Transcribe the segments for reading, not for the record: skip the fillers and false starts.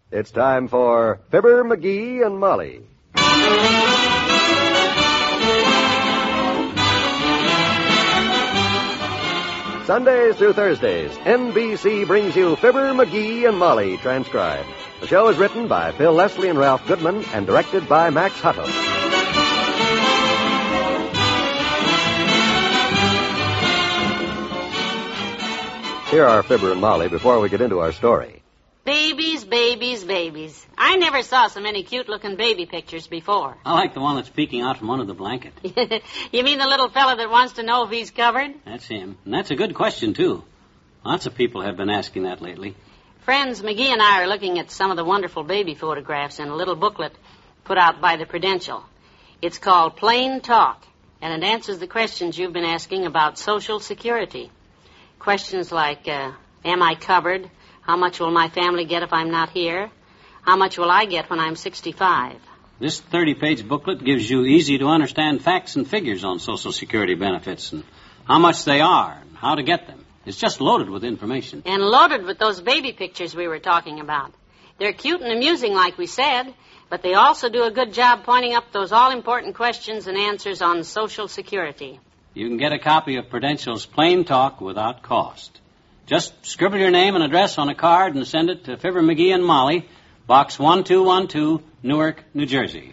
It's time for Fibber, McGee, and Molly. Sundays through Thursdays, NBC brings you Fibber, McGee, and Molly transcribed. The show is written by Phil Leslie and Ralph Goodman and directed by Max Hutto. Here are Fibber and Molly before we get into our story. Babies, babies, babies. I never saw so many cute-looking baby pictures before. I like the one that's peeking out from under the blanket. You mean the little fella that wants to know if he's covered? That's him. And that's a good question, too. Lots of people have been asking that lately. Friends, McGee and I are looking at some of the wonderful baby photographs in a little booklet put out by the Prudential. It's called Plain Talk, and it answers the questions you've been asking about Social Security. Questions like, am I covered? How much will my family get if I'm not here? How much will I get when I'm 65? This 30-page booklet gives you easy-to-understand facts and figures on Social Security benefits and how much they are and how to get them. It's just loaded with information. And loaded with those baby pictures we were talking about. They're cute and amusing, like we said, but they also do a good job pointing up those all-important questions and answers on Social Security. You can get a copy of Prudential's Plain Talk without cost. Just scribble your name and address on a card and send it to Fibber, McGee, and Molly, Box 1212, Newark, New Jersey.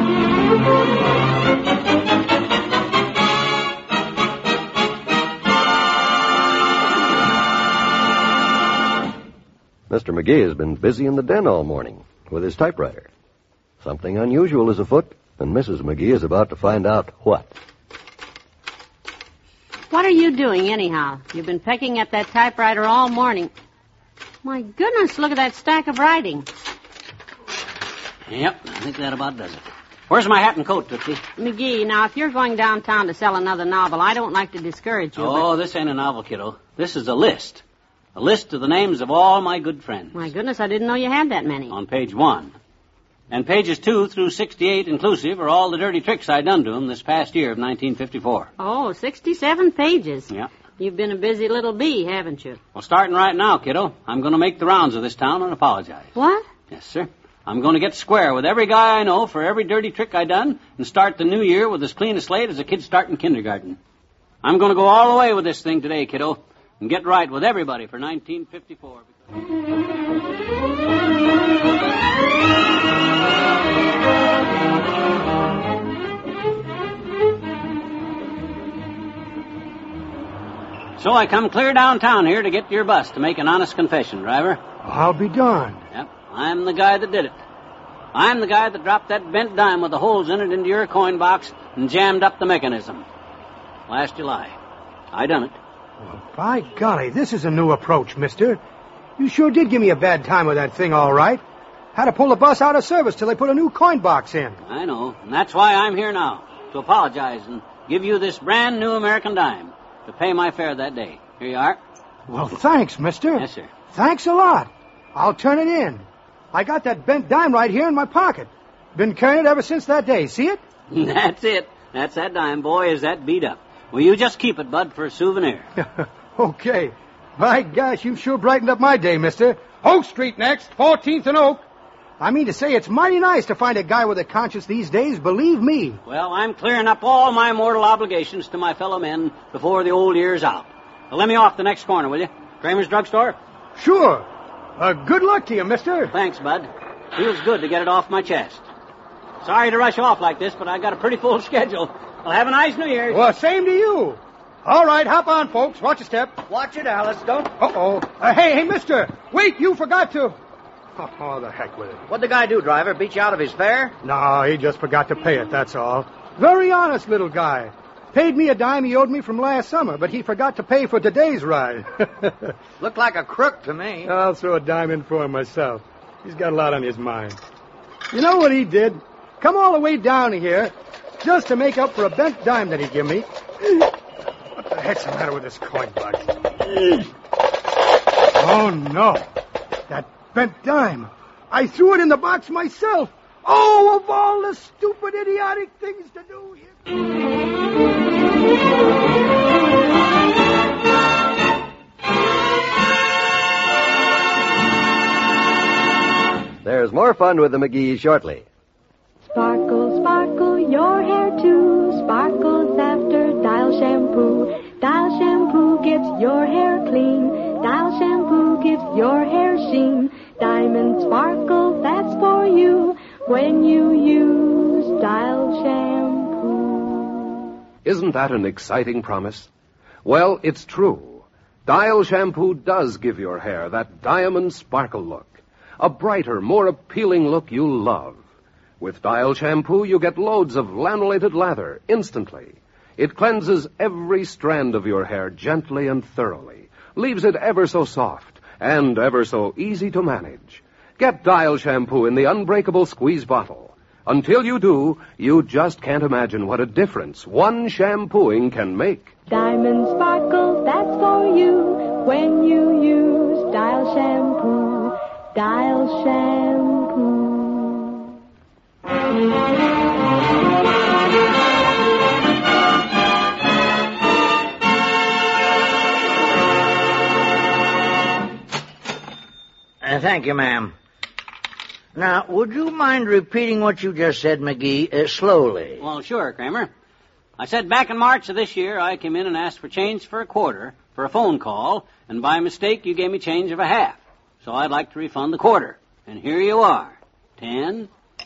Mr. McGee has been busy in the den all morning with his typewriter. Something unusual is afoot, and Mrs. McGee is about to find out what. What are you doing, anyhow? You've been pecking at that typewriter all morning. My goodness, look at that stack of writing. Yep, I think that about does it. Where's my hat and coat, Tootsie? McGee, now, if you're going downtown to sell another novel, I don't like to discourage you. Oh, This ain't a novel, kiddo. This is a list. A list of the names of all my good friends. My goodness, I didn't know you had that many. On page 1. And pages 2 through 68 inclusive are all the dirty tricks I done to them this past year of 1954. Oh, 67 pages. Yeah. You've been a busy little bee, haven't you? Well, starting right now, kiddo, I'm going to make the rounds of this town and apologize. What? Yes, sir. I'm going to get square with every guy I know for every dirty trick I done and start the new year with as clean a slate as a kid starting kindergarten. I'm going to go all the way with this thing today, kiddo, and get right with everybody for 1954. So I come clear downtown here to get to your bus to make an honest confession, driver. I'll be darned. Yep, I'm the guy that did it. I'm the guy that dropped that bent dime with the holes in it into your coin box and jammed up the mechanism. Last July. I done it. Well, by golly, this is a new approach, mister. You sure did give me a bad time with that thing, all right. Had to pull the bus out of service till they put a new coin box in. I know, and that's why I'm here now, to apologize and give you this brand new American dime to pay my fare that day. Here you are. Well, thanks, mister. Yes, sir. Thanks a lot. I'll turn it in. I got that bent dime right here in my pocket. Been carrying it ever since that day. See it? That's it. That's that dime, boy, is that beat up. Well, you just keep it, bud, for a souvenir. Okay. By gosh, you've sure brightened up my day, mister. Oak Street next, 14th and Oak. I mean to say, it's mighty nice to find a guy with a conscience these days, believe me. Well, I'm clearing up all my mortal obligations to my fellow men before the old year's out. Well, let me off the next corner, will you? Kramer's Drugstore? Sure. Good luck to you, mister. Thanks, bud. Feels good to get it off my chest. Sorry to rush off like this, but I got a pretty full schedule. Well, have a nice New Year's. Well, same to you. All right, hop on, folks. Watch your step. Watch it, Alice. Don't... Uh-oh. Hey, mister. Wait, you forgot to... Oh, the heck with it. What'd the guy do, driver? Beat you out of his fare? No, he just forgot to pay it, that's all. Very honest little guy. Paid me a dime he owed me from last summer, but he forgot to pay for today's ride. Looked like a crook to me. I'll throw a dime in for him myself. He's got a lot on his mind. You know what he did? Come all the way down here just to make up for a bent dime that he gave me. What the heck's the matter with this coin box? Oh, no. That bent dime. I threw it in the box myself. Oh, of all the stupid, idiotic things to do here. There's more fun with the McGees shortly. Sparkle, sparkle, your hair too. Sparkles after Dial shampoo. Dial shampoo gets your hair clean. Dial shampoo gives your hair sheen. Diamond sparkle, that's for you when you use Dial shampoo. Isn't that an exciting promise? Well, it's true. Dial shampoo does give your hair that diamond sparkle look. A brighter, more appealing look you'll love. With Dial shampoo, you get loads of lanolated lather instantly. It cleanses every strand of your hair gently and thoroughly, leaves it ever so soft and ever so easy to manage. Get Dial shampoo in the unbreakable squeeze bottle. Until you do, you just can't imagine what a difference one shampooing can make. Diamond sparkle, that's for you when you use Dial shampoo. Dial shampoo. Thank you, ma'am. Now, would you mind repeating what you just said, McGee, slowly? Well, sure, Kramer. I said back in March of this year, I came in and asked for change for a quarter for a phone call, and by mistake, you gave me change of a half. So I'd like to refund the quarter. And here you are. 10,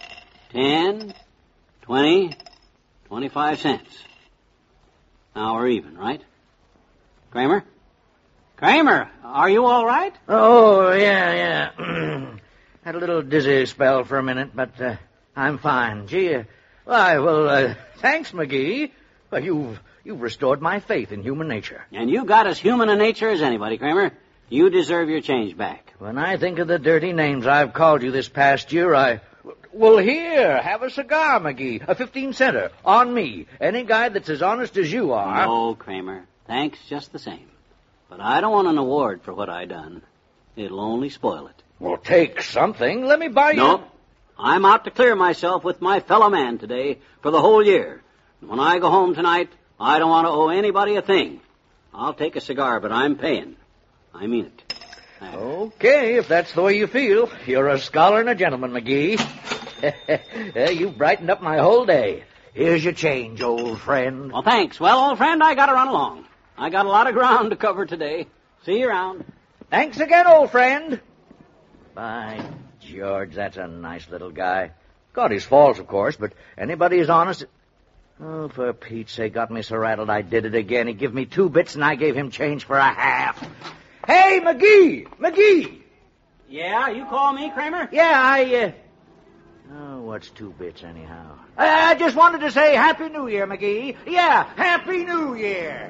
20, 25 cents. Now we're even, right? Kramer? Kramer, are you all right? Oh, yeah. Had a little dizzy spell for a minute, but I'm fine. Gee, thanks, McGee. Well, you've restored my faith in human nature. And you got as human a nature as anybody, Kramer. You deserve your change back. When I think of the dirty names I've called you this past year, Well, here, have a cigar, McGee. A 15-center. On me. Any guy that's as honest as you are. No, Kramer. Thanks just the same. But I don't want an award for what I done. It'll only spoil it. Well, take something. Let me buy you... Nope. I'm out to clear myself with my fellow man today for the whole year. When I go home tonight, I don't want to owe anybody a thing. I'll take a cigar, but I'm paying. I mean it. Okay, if that's the way you feel. You're a scholar and a gentleman, McGee. You've brightened up my whole day. Here's your change, old friend. Well, thanks. Well, old friend, I got to run along. I got a lot of ground to cover today. See you around. Thanks again, old friend. By George, that's a nice little guy. Got his faults, of course, but anybody who's honest... Oh, for Pete's sake, got me so rattled I did it again. He gave me 2 bits and I gave him change for a half. Hey, McGee! McGee! Yeah, you call me, Kramer? Yeah, Oh, what's 2 bits anyhow? I just wanted to say Happy New Year, McGee. Yeah, Happy New Year!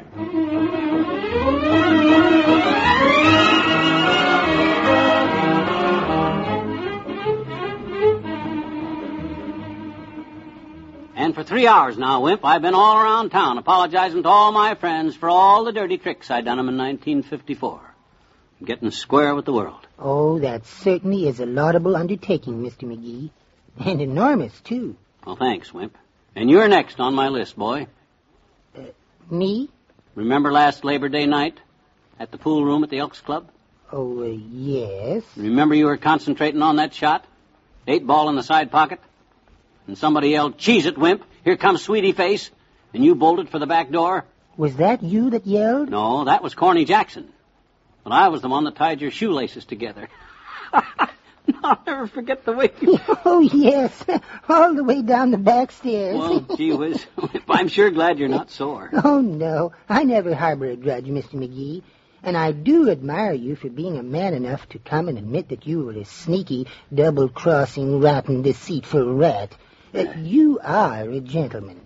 And for 3 hours now, Wimp, I've been all around town apologizing to all my friends for all the dirty tricks I done them in 1954. I'm getting square with the world. Oh, that certainly is a laudable undertaking, Mr. McGee. And enormous, too. Well, thanks, Wimp. And you're next on my list, boy. Me? Remember last Labor Day night at the pool room at the Elks Club? Oh, yes. Remember you were concentrating on that shot? 8-ball in the side pocket? And somebody yelled, "Cheese it, Wimp. Here comes Sweetie Face." And you bolted for the back door? Was that you that yelled? No, that was Corny Jackson. But I was the one that tied your shoelaces together. I'll never forget the way you... Oh, yes. All the way down the back stairs. Well, gee whiz. I'm sure glad you're not sore. Oh, no. I never harbor a grudge, Mr. McGee. And I do admire you for being a man enough to come and admit that you were a sneaky, double-crossing, rotten, deceitful rat. You are a gentleman.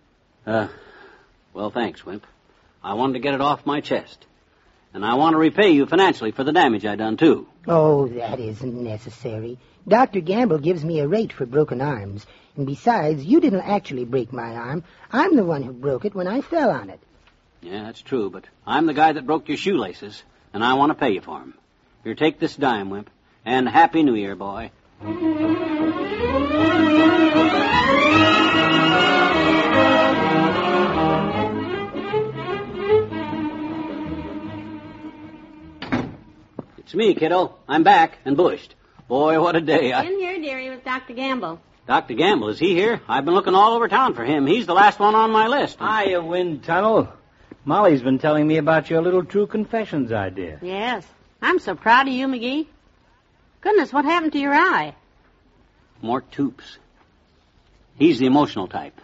Well, thanks, Wimp. I wanted to get it off my chest. And I want to repay you financially for the damage I done, too. Oh, that isn't necessary. Dr. Gamble gives me a rate for broken arms. And besides, you didn't actually break my arm. I'm the one who broke it when I fell on it. Yeah, that's true, but I'm the guy that broke your shoelaces, and I want to pay you for them. Here, take this dime, Wimp. And Happy New Year, boy. It's me, kiddo. I'm back and bushed. Boy, what a day. In here, dearie, with Dr. Gamble. Dr. Gamble, is he here? I've been looking all over town for him. He's the last one on my list. Hiya, Wind Tunnel. Molly's been telling me about your little True Confessions idea. Yes. I'm so proud of you, McGee. Goodness, what happened to your eye? Mort Toops. He's the emotional type.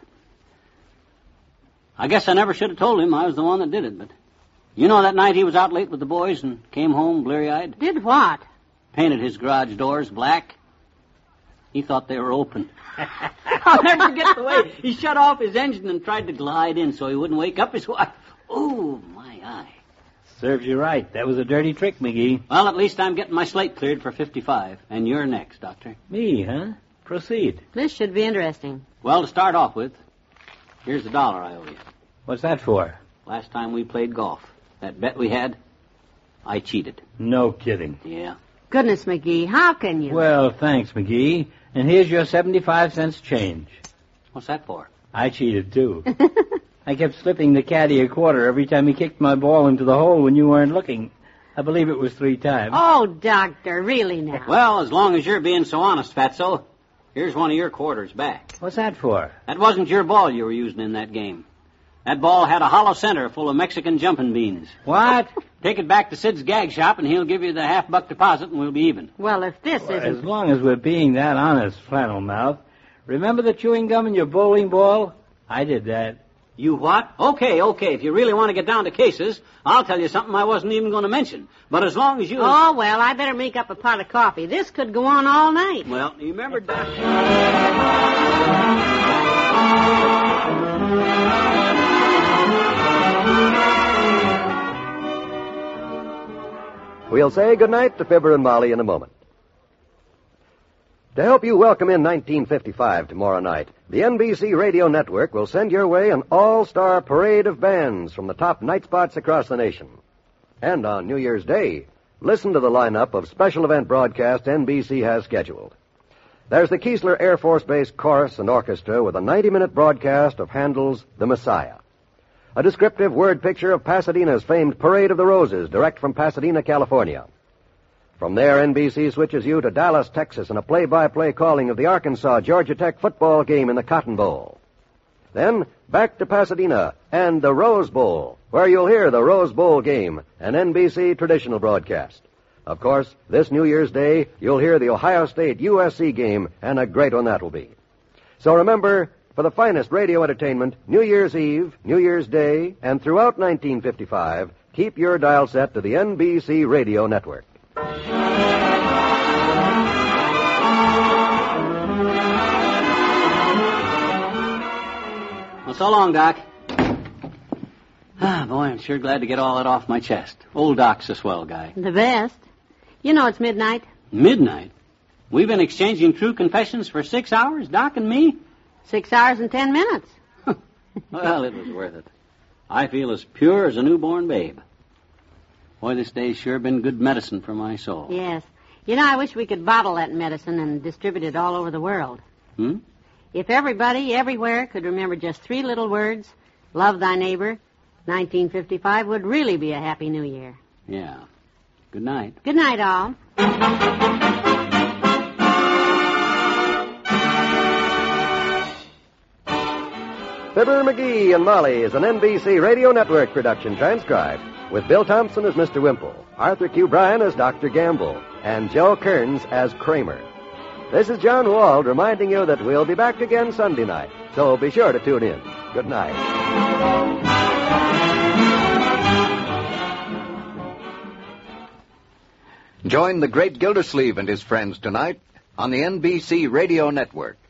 I guess I never should have told him I was the one that did it, but... You know that night he was out late with the boys and came home bleary-eyed? Did what? Painted his garage doors black. He thought they were open. I'll never forget the way he shut off his engine and tried to glide in so he wouldn't wake up his wife. Oh, my eye. Serves you right. That was a dirty trick, McGee. Well, at least I'm getting my slate cleared for 55. And you're next, Doctor. Me, huh? Proceed. This should be interesting. Well, to start off with, here's the $1 I owe you. What's that for? Last time we played golf. That bet we had, I cheated. No kidding. Yeah. Goodness, McGee, how can you? Well, thanks, McGee. And here's your 75 cents change. What's that for? I cheated, too. I kept slipping the caddy a quarter every time he kicked my ball into the hole when you weren't looking. I believe it was 3 times. Oh, Doctor, really now? Well, as long as you're being so honest, Fatso, here's one of your quarters back. What's that for? That wasn't your ball you were using in that game. That ball had a hollow center full of Mexican jumping beans. What? Take it back to Sid's gag shop, and he'll give you the $50 deposit, and we'll be even. Well, if this isn't... As long as we're being that honest, Flannel Mouth. Remember the chewing gum in your bowling ball? I did that. You what? Okay. If you really want to get down to cases, I'll tell you something I wasn't even going to mention. But as long as you... Oh, well, I better make up a pot of coffee. This could go on all night. Well, you remember... We'll say goodnight to Fibber and Molly in a moment. To help you welcome in 1955 tomorrow night, the NBC Radio Network will send your way an all-star parade of bands from the top night spots across the nation. And on New Year's Day, listen to the lineup of special event broadcasts NBC has scheduled. There's the Keesler Air Force Base Chorus and Orchestra with a 90-minute broadcast of Handel's The Messiah. A descriptive word picture of Pasadena's famed Parade of the Roses, direct from Pasadena, California. From there, NBC switches you to Dallas, Texas, and a play-by-play calling of the Arkansas-Georgia Tech football game in the Cotton Bowl. Then, back to Pasadena and the Rose Bowl, where you'll hear the Rose Bowl game, an NBC traditional broadcast. Of course, this New Year's Day, you'll hear the Ohio State-USC game, and a great one that will be. So remember, for the finest radio entertainment, New Year's Eve, New Year's Day, and throughout 1955, keep your dial set to the NBC Radio Network. Well, so long, Doc. Ah, boy, I'm sure glad to get all that off my chest. Old Doc's a swell guy. The best. You know it's midnight. Midnight? We've been exchanging true confessions for 6 hours, Doc and me? 6 hours and 10 minutes. Well, it was worth it. I feel as pure as a newborn babe. Boy, this day's sure been good medicine for my soul. Yes. You know, I wish we could bottle that medicine and distribute it all over the world. If everybody, everywhere, could remember just 3 little words, love thy neighbor, 1955 would really be a happy new year. Yeah. Good night. Good night, all. Fibber, McGee, and Molly is an NBC Radio Network production transcribed, with Bill Thompson as Mr. Wimple, Arthur Q. Bryan as Dr. Gamble, and Joe Kearns as Kramer. This is John Wald reminding you that we'll be back again Sunday night, so be sure to tune in. Good night. Join the great Gildersleeve and his friends tonight on the NBC Radio Network.